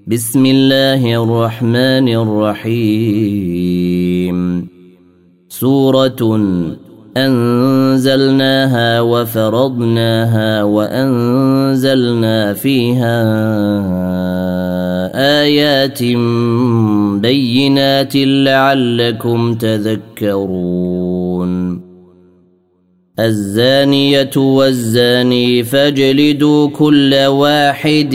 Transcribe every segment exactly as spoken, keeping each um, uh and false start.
بسم الله الرحمن الرحيم. سورة أنزلناها وفرضناها وأنزلنا فيها آيات بينات لعلكم تذكرون. الزانية والزاني فاجلدوا كل واحد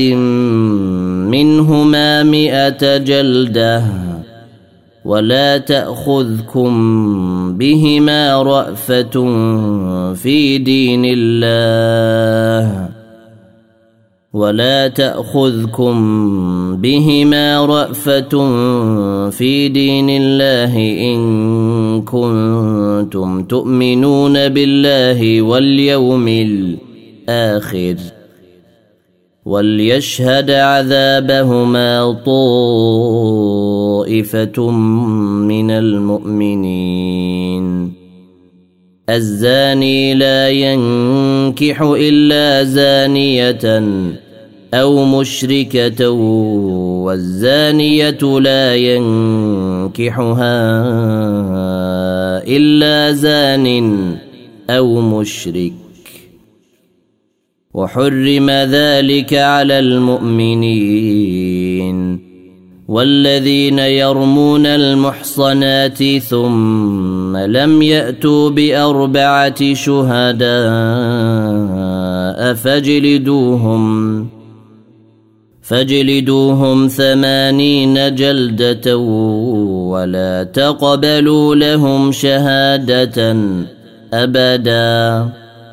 منهما مئة جلدة ولا تأخذكم بهما رأفة في دين الله ولا تأخذكم بهما رأفة في دين الله إن كنتم تؤمنون بالله واليوم الآخر وليشهد عذابهما طائفة من المؤمنين. الزاني لا ينكح إلا زانية أو مشركة والزانية لا ينكحها إلا زان أو مشرك وحرم ذلك على المؤمنين. والذين يرمون المحصنات ثم لم يأتوا بأربعة شهداء فاجلدوهم فاجلدوهم ثمانين جلدة ولا تقبلوا لهم شهادة أبدا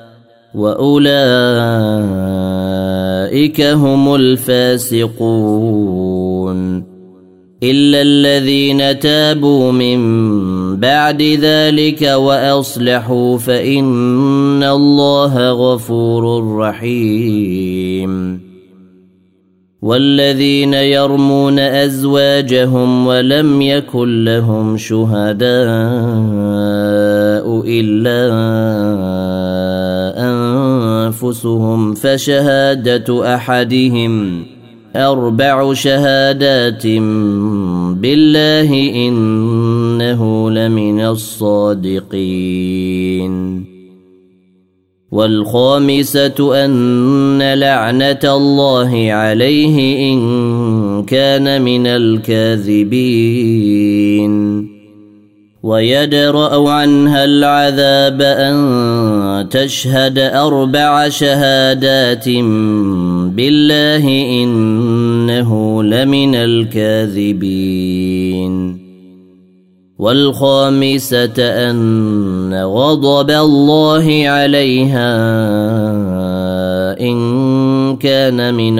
وأولئك هم الفاسقون. إلا الذين تابوا من بعد ذلك وأصلحوا فإن الله غفور رحيم. والذين يرمون أزواجهم ولم يكن لهم شهداء إلا أنفسهم فشهادة أحدهم أربع شهادات بالله إنه لمن الصادقين. والخامسة أن لعنة الله عليه إن كان من الكاذبين. ويدرأ عنها العذاب أن تشهد أربع شهادات بالله إنه لمن الكاذبين. والخامسة أن غضب الله عليها إن كان من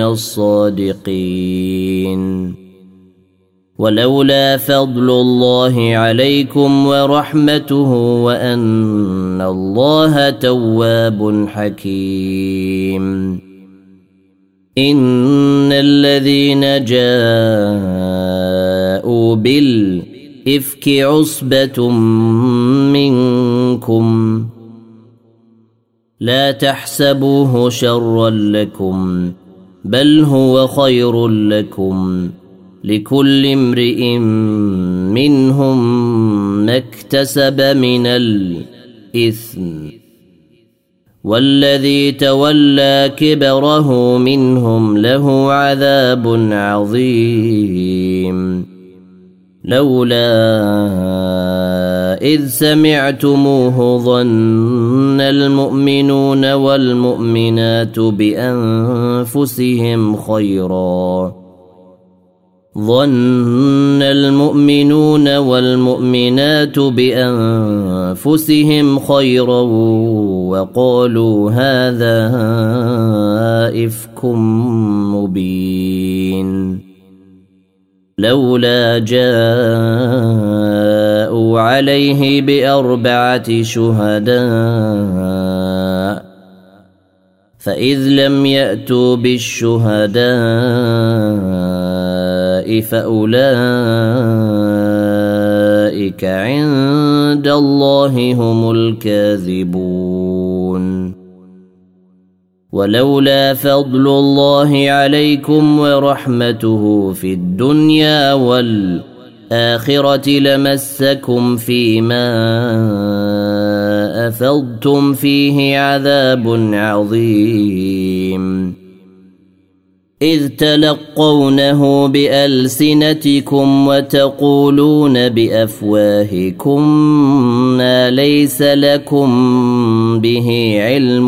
الصادقين. ولولا فضل الله عليكم ورحمته وأن الله تواب حكيم. إن الذين جاءوا بالإفك عصبة منكم لا تحسبوه شرا لكم بل هو خير لكم لكل امرئ منهم ما اكتسب من الإثم والذي تولى كبره منهم له عذاب عظيم. لولا إذ سمعتموه ظن المؤمنون والمؤمنات بأنفسهم خيرا ظن المؤمنون والمؤمنات بأنفسهم خيرا وقالوا هذا إفك مبين. لولا جاءوا عليه بأربعة شهداء فإذ لم يأتوا بالشهداء فأولئك عند الله هم الكاذبون. ولولا فضل الله عليكم ورحمته في الدنيا والآخرة لمسكم فيما أفضتم فيه عذاب عظيم إذ تلقونه بألسنتكم وتقولون بأفواهكم ما ليس لكم به علم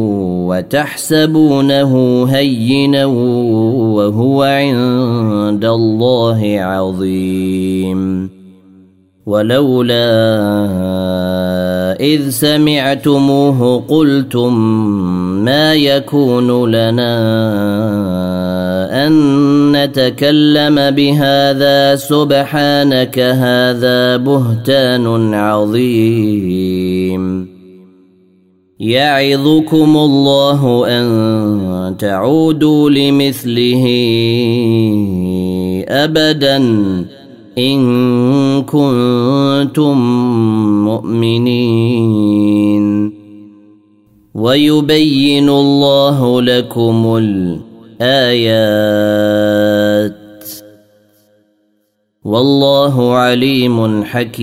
وتحسبونه هينا وهو عند الله عظيم ولولا إذ سمعتموه قلتم ما يكون لنا أن نتكلم بهذا سبحانك هذا بهتان عظيم يعظكم الله أن تعودوا لمثله أبدا إن كنتم مؤمنين ويبين الله لكم الآيات والله عليم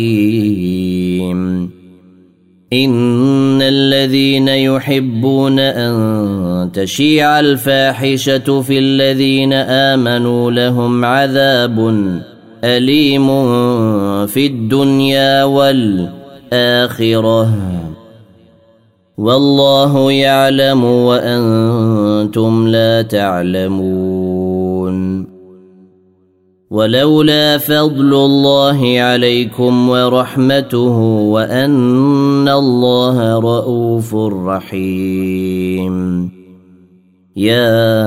حكيم إن الذين يحبون أن تشيع الفاحشة في الذين آمنوا لهم عذاب أليم في الدنيا والآخرة والله يعلم وأنتم لا تعلمون ولولا فضل الله عليكم ورحمته وأن الله رؤوف رحيم يا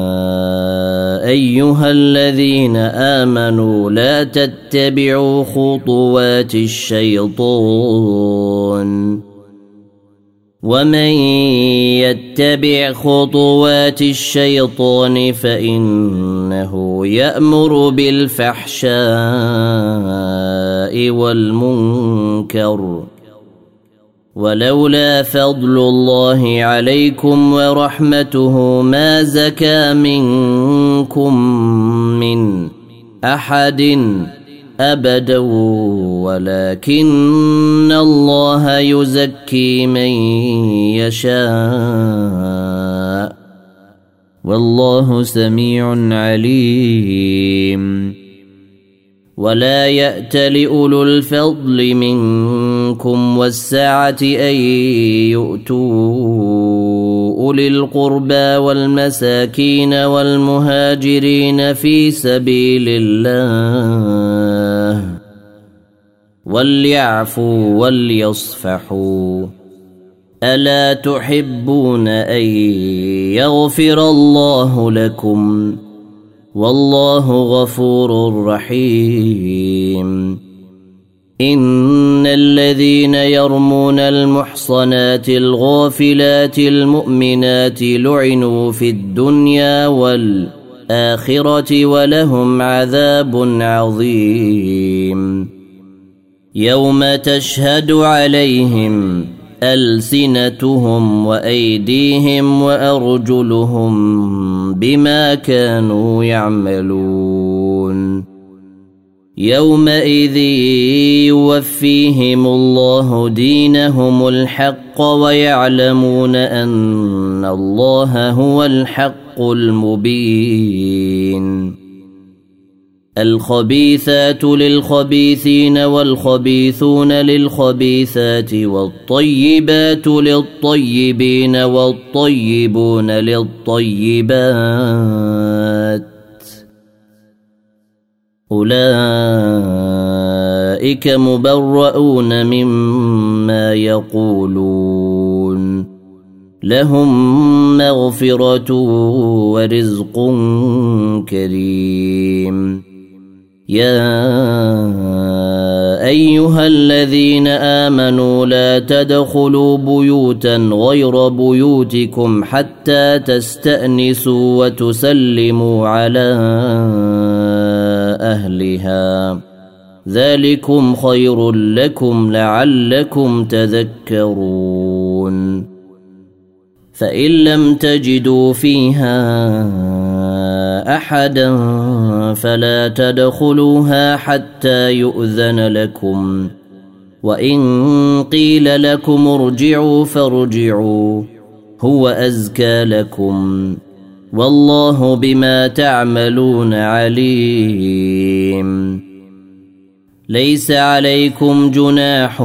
أيها الذين آمنوا لا تتبعوا خطوات الشيطان ومن يتبع خطوات الشيطان فإنه يأمر بالفحشاء والمنكر ولولا فضل الله عليكم ورحمته ما زكى منكم من أحد أبدا ولكن الله يزكي من يشاء والله سميع عليم ولا يأت لأولو الفضل منكم والسعة أن يؤتوا أولي القربى والمساكين والمهاجرين في سبيل الله وليعفوا وليصفحوا ألا تحبون أن يغفر الله لكم والله غفور رحيم إن الذين يرمون المحصنات الغافلات المؤمنات لعنوا في الدنيا والآخرة ولهم عذاب عظيم يوم تشهد عليهم ألسنتهم وأيديهم وأرجلهم بما كانوا يعملون يومئذ يوفيهم الله دينهم الحق ويعلمون أن الله هو الحق المبين الخبيثات للخبيثين والخبيثون للخبيثات والطيبات للطيبين والطيبون للطيبات أولئك مبرؤون مما يقولون لهم مغفرة ورزق كريم يا أيها الذين آمنوا لا تدخلوا بيوتا غير بيوتكم حتى تستأنسوا وتسلموا على أهلها ذلكم خير لكم لعلكم تذكرون فإن لم تجدوا فيها أحدا فلا تدخلوها حتى يؤذن لكم، وإن قيل لكم ارجعوا فارجعوا هو أزكى لكم، والله بما تعملون عليم. ليس عليكم جناح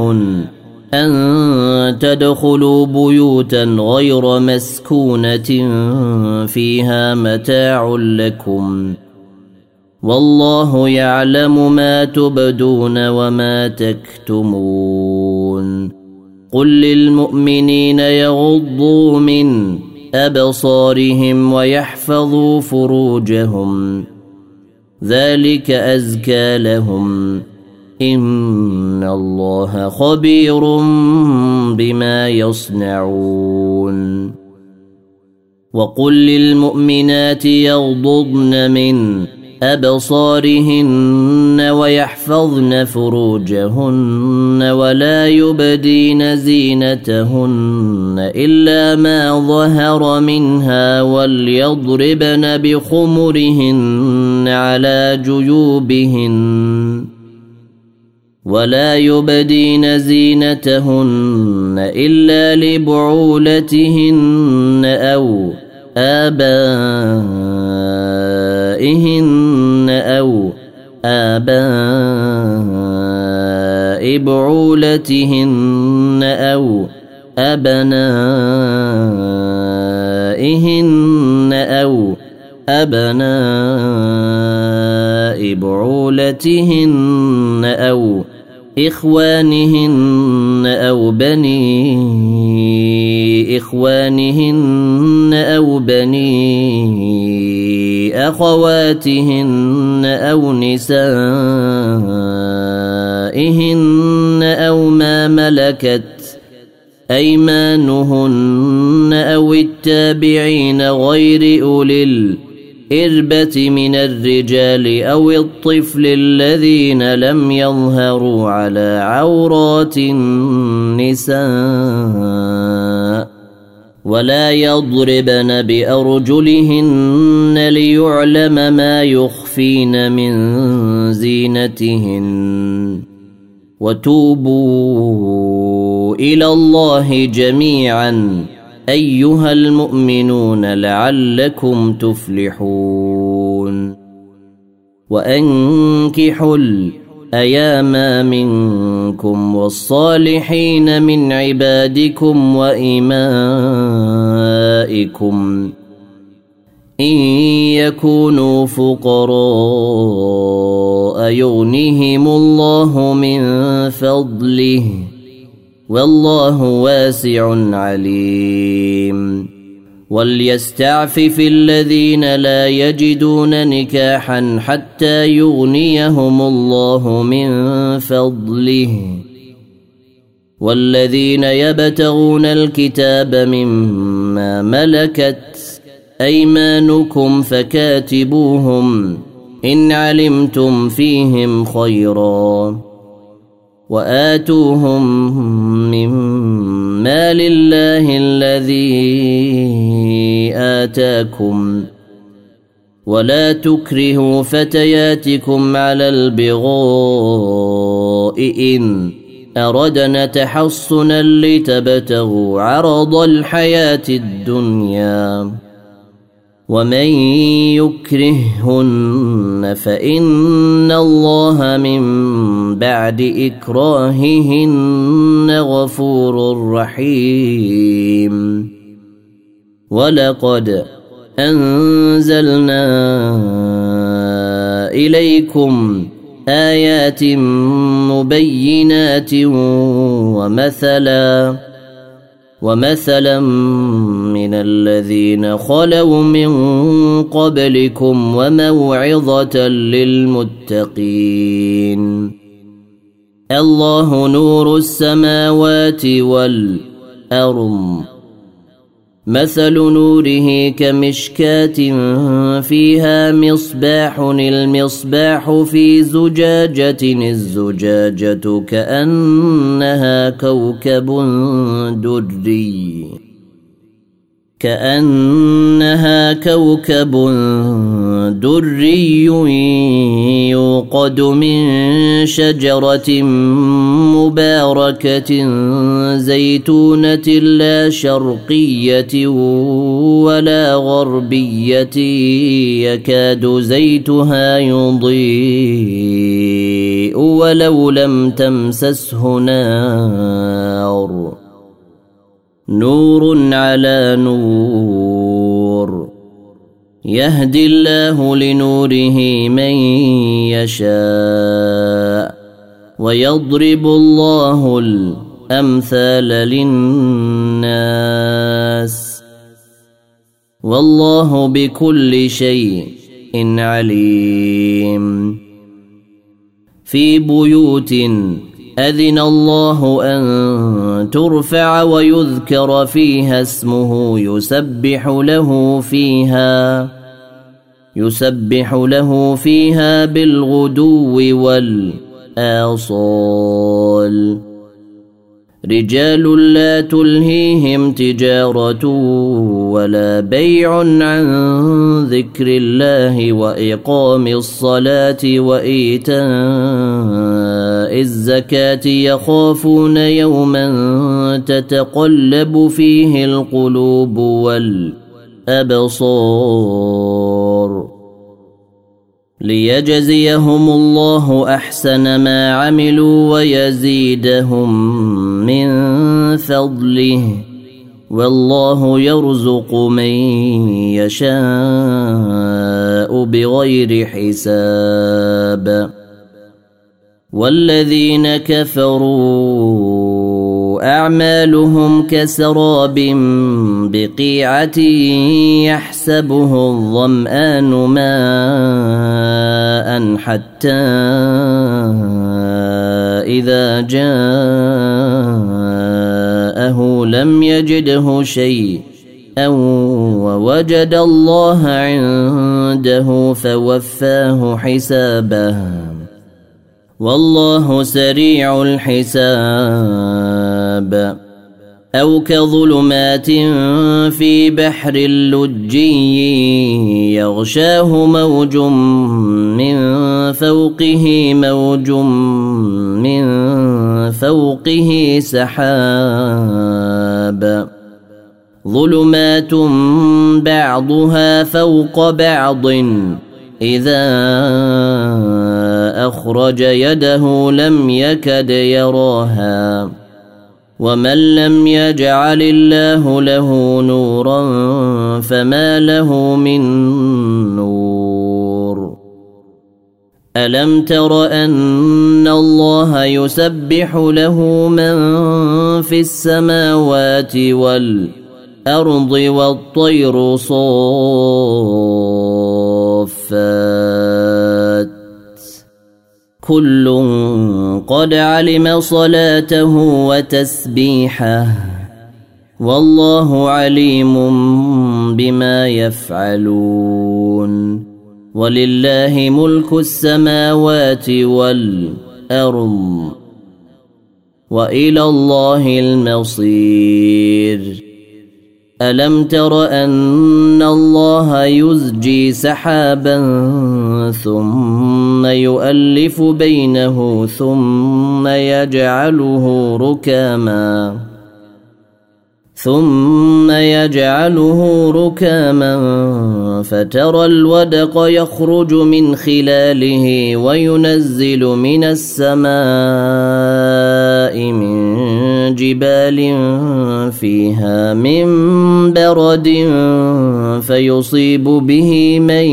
أن تدخلوا بيوتا غير مسكونة فيها متاع لكم، والله يعلم ما تبدون وما تكتمون. قل للمؤمنين يغضوا من أبصارهم ويحفظوا فروجهم، ذلك أزكى لهم، إن الله خبير بما يصنعون. وقل للمؤمنات يغضضن من أبصارهن ويحفظن فروجهن ولا يبدين زينتهن إلا ما ظهر منها، وليضربن بخمرهن على جيوبهن ولا يبدين زينتهن إلا لبعولتهن أو آبائهن أو آباء بعولتهن أو أبنائهن أو أبناء بعولتهن أو إخوانهن أو بني إخوانهن أو بني أخواتهن أو نسائهن أو ما ملكت أيمانهن أو التابعين غير أولي الإربة من الرجال أو الطفل الذين لم يظهروا على عورات النساء، ولا يضربن بأرجلهن ليعلم ما يخفين من زينتهن، وتوبوا إلى الله جميعا أيها المؤمنون لعلكم تفلحون. وأنكحوا الأيام منكم والصالحين من عبادكم وإمائكم إن يكونوا فقراء يغنيهم الله من فضله، والله واسع عليم. وليستعفف الذين لا يجدون نكاحا حتى يغنيهم الله من فضله، والذين يبتغون الكتاب مما ملكت أيمانكم فكاتبوهم إن علمتم فيهم خيرا، وآتوهم من مال الله الذي آتاكم، ولا تكرهوا فتياتكم على البغاء إن أردنا تحصنا لتبتغوا عرض الحياة الدنيا، ومن يكرههن فإن الله من بعد إكراههن غفور رحيم. ولقد أنزلنا إليكم آيات مبينات ومثلا ومثلا من الذين خلوا من قبلكم وموعظة للمتقين. الله نور السماوات والأرض، مثل نوره كمشكاة فيها مصباح، المصباح في زجاجة، الزجاجة كأنها كوكب دري كأنها كوكب دري يوقد من شجرة مباركة زيتونة لا شرقية ولا غربية يكاد زيتها يضيء ولو لم تمسسه نار نور على نور يهدي الله لنوره من يشاء ويضرب الله الأمثال للناس والله بكل شيء عليم. في بيوت أذن الله أن ترفع ويذكر فيها اسمه يسبح له فيها يسبح له فيها بالغدو والآصال رجال لا تلهيهم تجارة ولا بيع عن ذكر الله وإقام الصلاة وإيتاء الزكاة يخافون يوما تتقلب فيه القلوب والأبصار ليجزيهم الله أحسن ما عملوا ويزيدهم من فضله والله يرزق من يشاء بغير حساب. والذين كفروا أعمالهم كسراب بقيعة يحسبه الظمآن ماء حتى إذا جاءه لم يجده شيئا ووجد الله عنده فوفاه حسابه والله سريع الحساب. أو كظلمات في بحر لجي يغشاه موج من فوقه موج من فوقه سحاب ظلمات بعضها فوق بعض إذا أخرج يده لم يكد يراها ومن لم يجعل الله له نورا فما له من نور. ألم تر أن الله يسبح له من في السماوات والأرض والطير صافات كل قد علم صلاته وتسبيحه والله عليم بما يفعلون. ولله ملك السماوات والأرض وإلى الله المصير. ألم تر أن الله يزجي سحابا ثم يؤلف بينه ثم يجعله ركاما ثم يجعله ركاما فترى الودق يخرج من خلاله وينزل من السماء من جبال فيها من برد فيصيب به من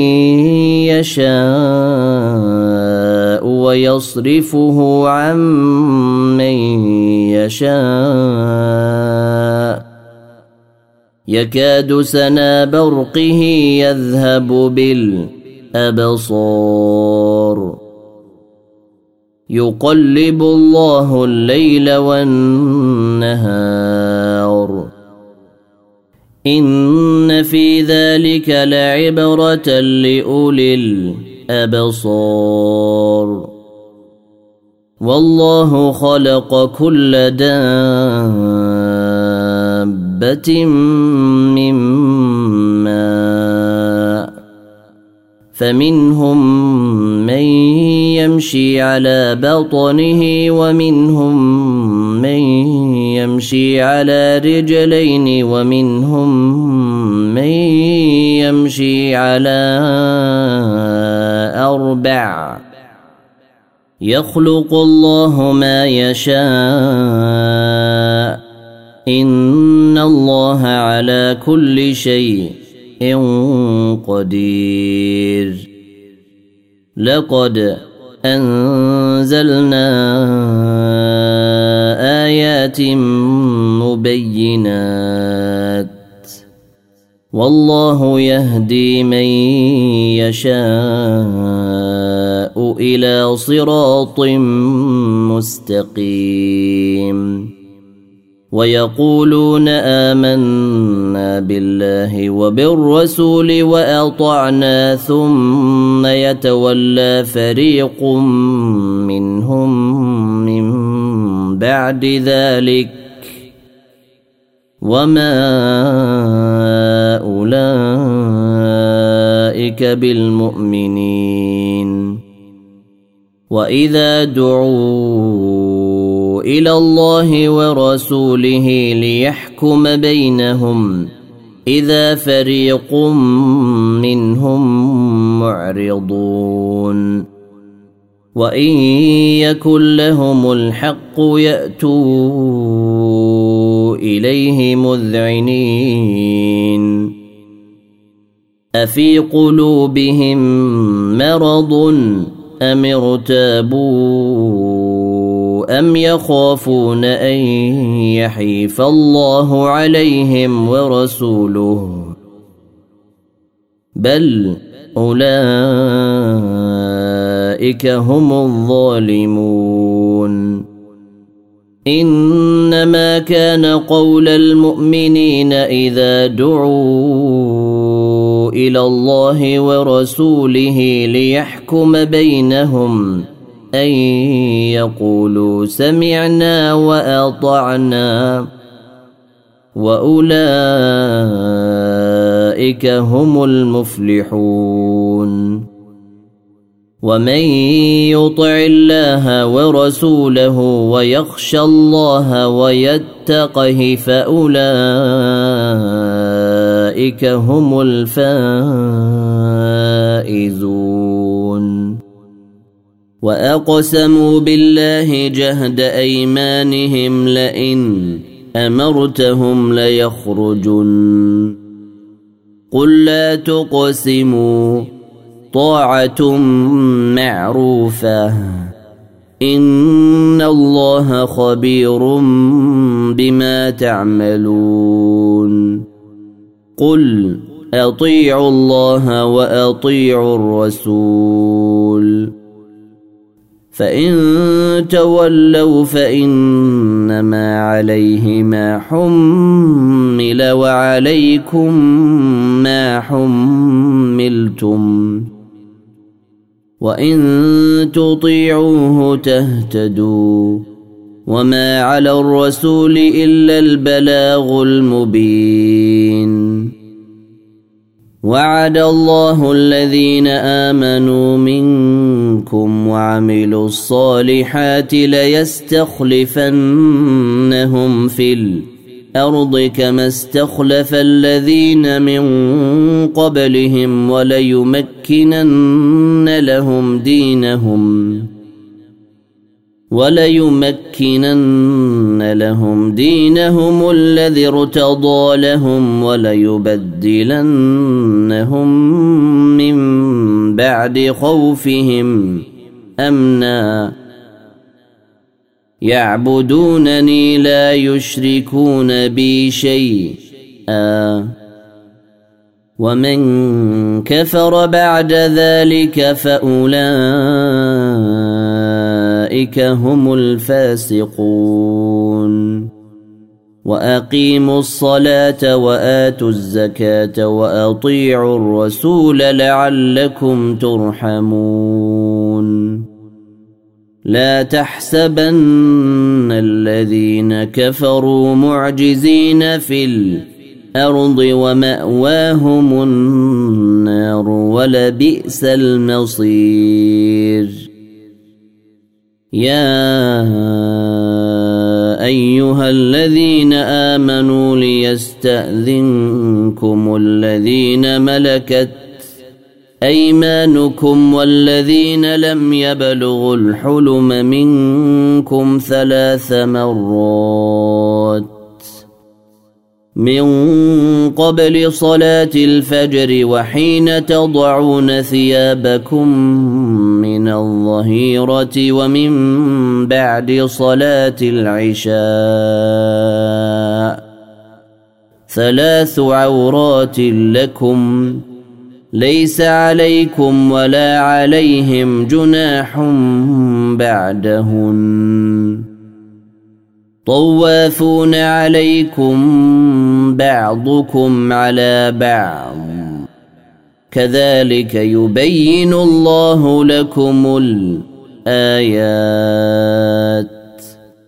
يشاء ويصرفه عن من يشاء يكاد سنا برقه يذهب بالأبصار يقلب الله الليل والنهار إن في ذلك لعبرة لأولي الأبصار. والله خلق كل دابة من فمنهم من يمشي على بطنه ومنهم من يمشي على رجلين ومنهم من يمشي على أربع يخلق الله ما يشاء إن الله على كل شيء قدير. لقد أنزلنا آيات مبينات والله يهدي من يشاء إلى صراط مستقيم. ويقولون آمنا بالله وبالرسول وأطعنا ثم يتولى فريق منهم من بعد ذلك وما أولئك بالمؤمنين. وإذا دعوا إلى الله ورسوله ليحكم بينهم إذا فريق منهم معرضون وإن يكن لهم الحق يأتوا إليه مذعنين. أفي قلوبهم مرض أم ارتابوا أم يخافون أن يحيف الله عليهم ورسوله بل أولئك هم الظالمون. إنما كان قول المؤمنين إذا دعوا إلى الله ورسوله ليحكم بينهم أن يقولوا سمعنا وأطعنا وأولئك هم المفلحون. ومن يطع الله ورسوله ويخشى الله ويتقه فأولئك هم الفائزون. وأقسموا بالله جهد أيمانهم لئن أمرتهم ليخرجن قل لا تقسموا طاعة معروفة إن الله خبير بما تعملون. قل أطيعوا الله وأطيعوا الرسول فإن تولوا فإنما عليه ما حمل وعليكم ما حملتم وإن تطيعوه تهتدوا وما على الرسول إلا البلاغ المبين. وعد الله الذين آمنوا منكم وعملوا الصالحات ليستخلفنهم في الأرض كما استخلف الذين من قبلهم وليمكنن لهم دينهم وليمكنن لهم دينهم الذي ارتضى لهم وليبدلنهم من بعد خوفهم أمنا يعبدونني لا يشركون بي شيئا ومن كفر بعد ذلك فأولئك هم الفاسقون. وأقيموا الصلاة وآتوا الزكاة وأطيعوا الرسول لعلكم ترحمون. لا تحسبن الذين كفروا معجزين في الأرض ومأواهم النار النار ولبئس المصير. يا أيها الذين آمنوا ليستأذنكم الذين ملكت أيمانكم والذين لم يبلغوا الحلم منكم ثلاث مرات من قبل صلاة الفجر وحين تضعون ثيابكم من الظهيرة ومن بعد صلاة العشاء ثلاث عورات لكم ليس عليكم ولا عليهم جناح بعدهن طوافون عليكم بعضكم على بعض كذلك يبين الله لكم الآيات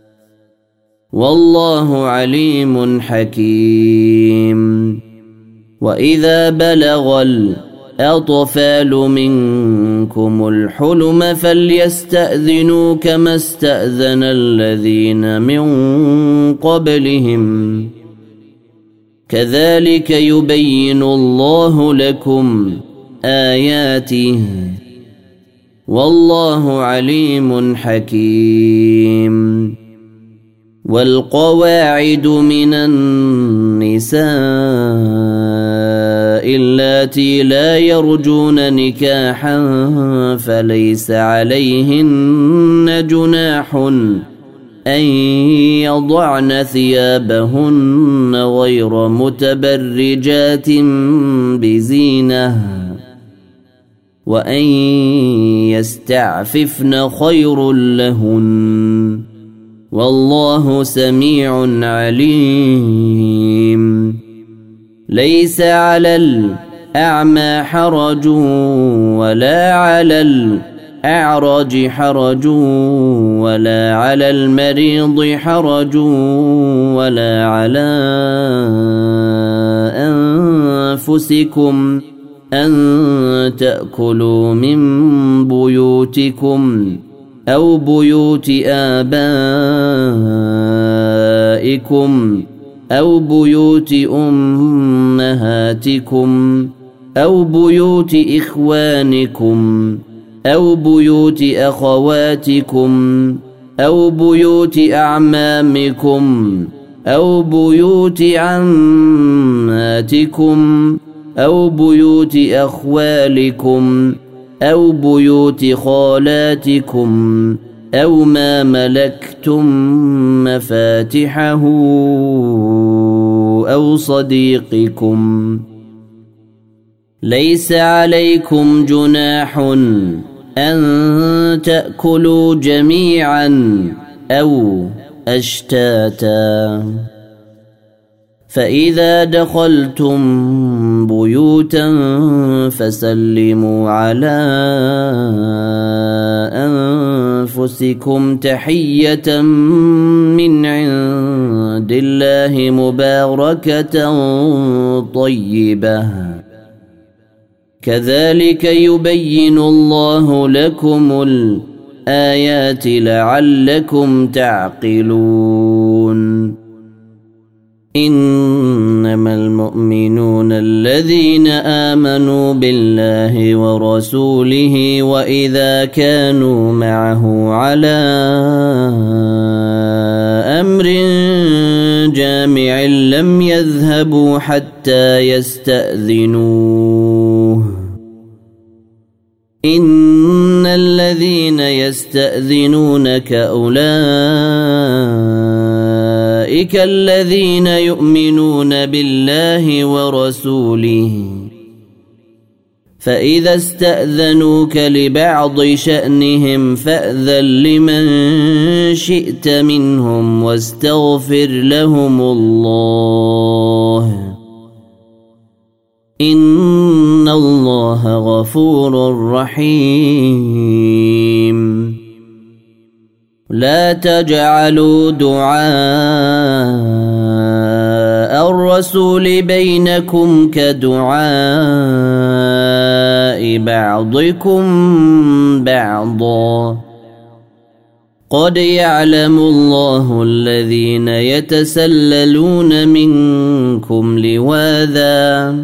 والله عليم حكيم. وإذا بلغ الأطفال منكم الحلم فليستأذنوا كما استأذن الذين من قبلهم كذلك يبين الله لكم آياته والله عليم حكيم. والقواعد من النساء اللاتي لا يرجون نكاحا فليس عليهن جناح أن يضعن ثيابهن غير متبرجات بزينة وأن يستعففن خير لهن والله سميع عليم. ليس على الأعمى حرج ولا على الأعرج حرج ولا على المريض حرج ولا على أنفسكم أن تأكلوا من بيوتكم أو بيوت آبائكم أو بيوت أمهاتكم أو بيوت إخوانكم أو بيوت أخواتكم أو بيوت أعمامكم أو بيوت عماتكم أو بيوت أخوالكم أو بيوت خالاتكم أو ما ملكتم مفاتحه أو صديقكم. ليس عليكم جناح أن تأكلوا جميعا أو أشتاتا فإذا دخلتم بيوتا فسلموا على أنفسكم تحية من عند الله مباركة طيبة كذلك يبين الله لكم الآيات لعلكم تعقلون. إنما المؤمنون الذين آمنوا بالله ورسوله وإذا كانوا معه على أمر جامع لم يذهبوا حتى يستأذنوه. إن الذين يستأذنونك أولئك الذين يؤمنون بالله ورسوله فإذا استأذنوك لبعض شأنهم فأذن لمن شئت منهم واستغفر لهم الله إن الله غفور رحيم. لا تجعلوا دعاء دعاء الرسول بينكم كدعاء بعضكم بعضا قد يعلم الله الذين يتسللون منكم لواذا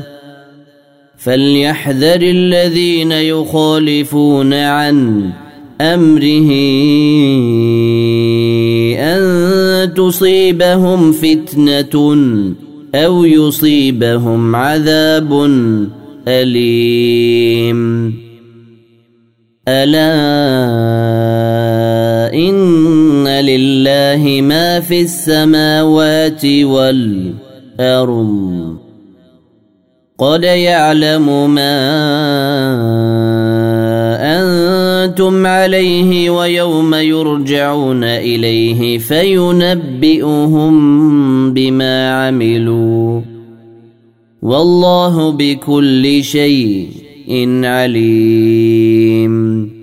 فليحذر الذين يخالفون عن أمره أن تصيبهم فتنة أو يصيبهم عذاب أليم ألا إن لله ما في السماوات والأرض قد يعلم ما أنتم عليه ويوم يرجعون إليه فينبئهم بما عملوا والله بكل شيء عليم.